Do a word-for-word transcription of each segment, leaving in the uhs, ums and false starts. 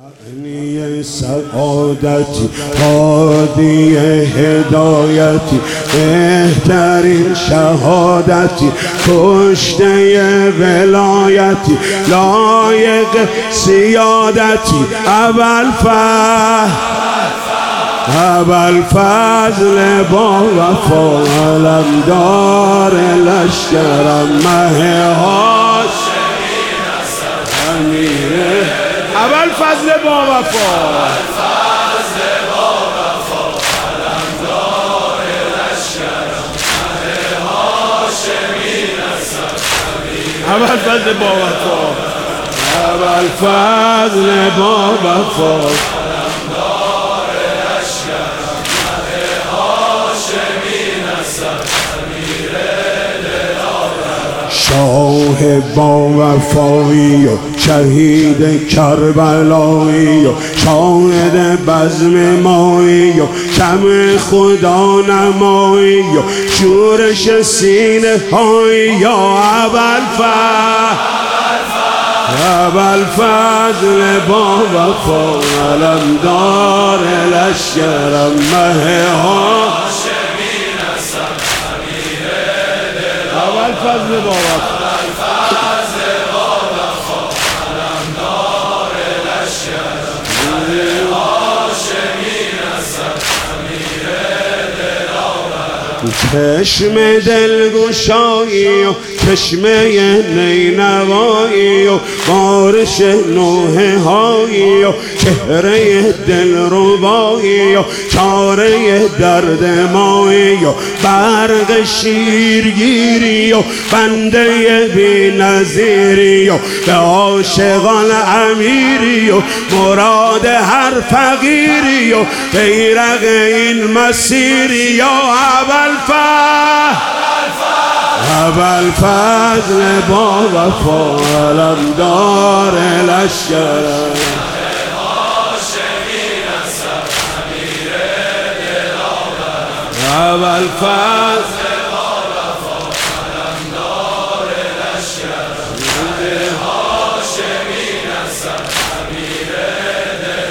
معنی سعادتی، هادی هدایتی، بهترین شهادتی، کشته ولایتی، لایق سیادتی، ابوالفضل ابوالفضل با وفا، علمدار لشکرم، مه هاشمی نسب امیره. ابوالفضل با وفا، ابوالفضل با وفا، علمدار لشکرم، مه هاشمی نسب امیره. ابوالفضل با وفا، ابوالفضل با وفا، شاه با وفایی و شهید کربلایی و شاهد بزم مایی و شمع خدا نمایی و شورش سینه هایی، یا ابوالفضل ابوالفضل با وفا، علمدار لشکرم، مه هاشمی نسب امیره. ابوالفضل با وفا، ابوالفضل با وفا، علمدار لشکرم، مه هاشمی نسب امیره. چشم دلگشایی و چشمه نینوایی و بارش نوحه هایی و چهره دلربایی و چاره درد مایی و برق شیرگیری و بنده بی نظیری و به عاشقان امیری و مراد هر فقیری و بیرق این مسیری، یا ابوالفضل ابوالفضل با وفا، علمدار لشکرم، مه هاشمی نسب امیره. ابوالفضل با وفا، علمدار لشکرم، مه هاشمی نسب امیره.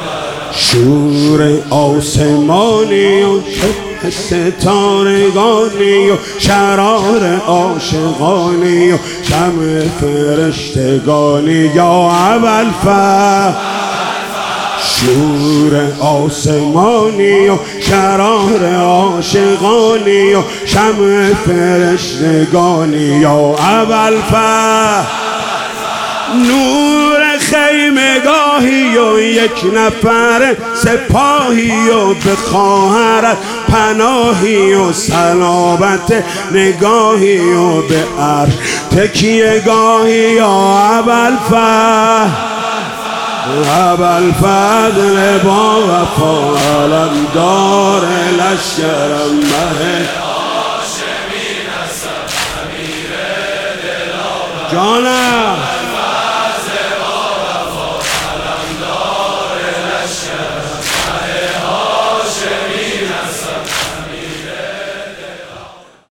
شور آسمانی و ستارگانی و شرار عاشقانی و شمع فرشتگانی، یا ابوالفضل شور آسمانی و شرار عاشقانی و شمع فرشتگانی، یا ابوالفضل نور خیمگاهی و یک نفر سپاهی و به خواهرت پناهی و صلابت نگاهی و به عرش تکیه گاهی، یا ابوالفضل ابوالفضل با وفا، علمدار لشکرم، مه هاشمی نسب امیره. جانم.